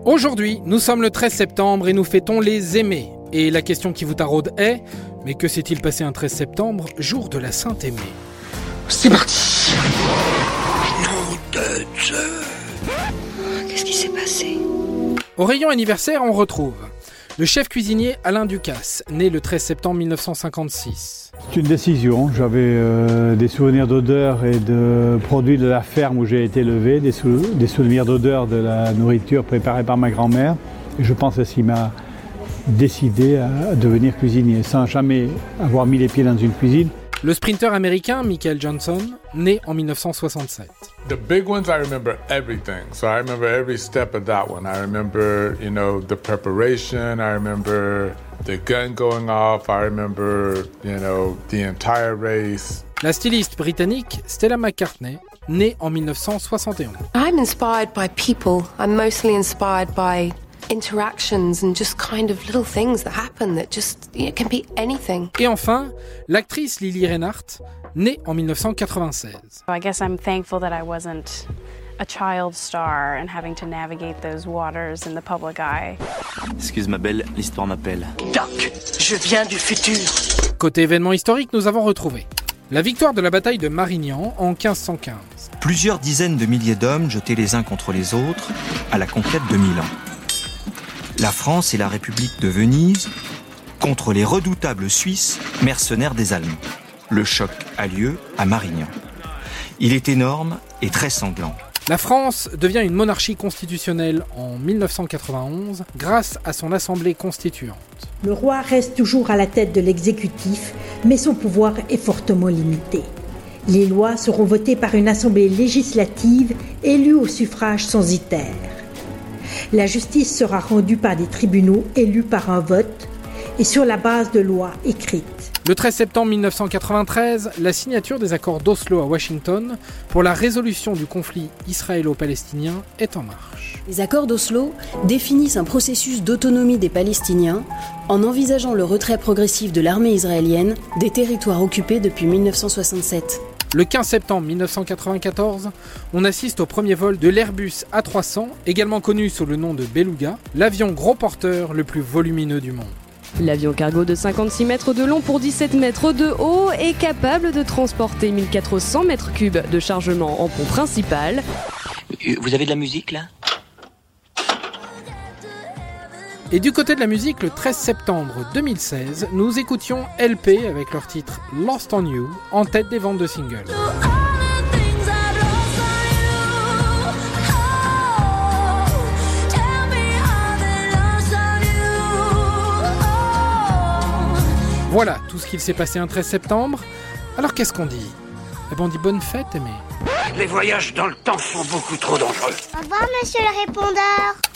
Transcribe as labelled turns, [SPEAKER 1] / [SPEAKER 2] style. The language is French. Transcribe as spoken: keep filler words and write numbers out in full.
[SPEAKER 1] Aujourd'hui, nous sommes le treize septembre et nous fêtons les aimés. Et la question qui vous taraude est, mais que s'est-il passé un treize septembre, jour de la Sainte-Aimée ?
[SPEAKER 2] C'est parti. Nom de Dieu.
[SPEAKER 3] Qu'est-ce qui s'est passé ?
[SPEAKER 1] Au rayon anniversaire, on retrouve le chef cuisinier Alain Ducasse, né le treize septembre mille neuf cent cinquante-six.
[SPEAKER 4] C'est une décision. J'avais euh, des souvenirs d'odeur et de produits de la ferme où j'ai été élevé, des, sou- des souvenirs d'odeur de la nourriture préparée par ma grand-mère. Et je pense que c'est ce qui m'a décidé à devenir cuisinier, sans jamais avoir mis les pieds dans une cuisine.
[SPEAKER 1] Le sprinter américain Michael Johnson, né en mille neuf cent soixante-sept.
[SPEAKER 5] The big ones, I remember everything. So I remember every step of that one. I remember, you know, the preparation. I remember the gun going off. I remember, you know, the entire race.
[SPEAKER 1] La styliste britannique Stella McCartney, née en mille neuf cent soixante et onze.
[SPEAKER 3] I'm inspired by people. I'm mostly inspired by interactions and just kind of little things that happen that just, it can be anything.
[SPEAKER 1] Et enfin, l'actrice Lily Reinhardt, née en mille neuf cent quatre-vingt-seize.
[SPEAKER 6] I guess I'm thankful that I wasn't a child star and having to navigate those waters in the public eye.
[SPEAKER 7] Excuse ma belle, l'histoire m'appelle.
[SPEAKER 2] Doc, je viens du futur.
[SPEAKER 1] Côté événement historique, nous avons retrouvé la victoire de la bataille de Marignan en quinze cent quinze.
[SPEAKER 7] Plusieurs dizaines de milliers d'hommes jetés les uns contre les autres à la conquête de Milan. La France et la République de Venise contre les redoutables Suisses mercenaires des Allemands. Le choc a lieu à Marignan. Il est énorme et très sanglant.
[SPEAKER 1] La France devient une monarchie constitutionnelle en mille neuf cent quatre-vingt-onze grâce à son assemblée constituante.
[SPEAKER 8] Le roi reste toujours à la tête de l'exécutif, mais son pouvoir est fortement limité. Les lois seront votées par une assemblée législative élue au suffrage censitaire. La justice sera rendue par des tribunaux élus par un vote et sur la base de lois écrites.
[SPEAKER 1] Le treize septembre mille neuf cent quatre-vingt-treize, la signature des accords d'Oslo à Washington pour la résolution du conflit israélo-palestinien est en marche.
[SPEAKER 9] Les accords d'Oslo définissent un processus d'autonomie des Palestiniens en envisageant le retrait progressif de l'armée israélienne des territoires occupés depuis mille neuf cent soixante-sept.
[SPEAKER 1] Le quinze septembre mille neuf cent quatre-vingt-quatorze, on assiste au premier vol de l'Airbus A trois cents, également connu sous le nom de Beluga, l'avion gros porteur le plus volumineux du monde.
[SPEAKER 10] L'avion cargo de cinquante-six mètres de long pour dix-sept mètres de haut est capable de transporter mille quatre cents mètres cubes de chargement en pont principal.
[SPEAKER 2] Vous avez de la musique là ?
[SPEAKER 1] Et du côté de la musique, le treize septembre deux mille seize, nous écoutions L P avec leur titre Lost on You, en tête des ventes de singles. Voilà tout ce qu'il s'est passé un treize septembre. Alors qu'est-ce qu'on dit ? Eh ben on dit bonne fête, aimé.
[SPEAKER 2] Les voyages dans le temps sont beaucoup trop dangereux.
[SPEAKER 11] Au revoir, monsieur le répondeur.